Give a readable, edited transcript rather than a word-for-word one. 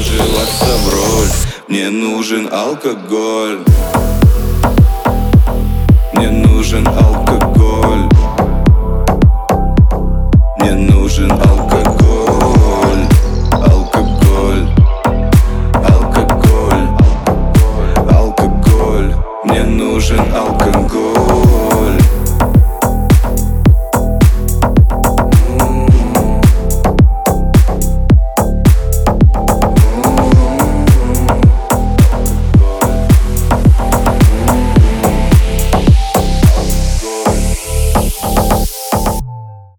вживаться в роль. Мне нужен алкоголь. Мне нужен алкоголь. Мне нужен алкоголь. Алкоголь. Алкоголь. Алкоголь. Мне нужен алкоголь.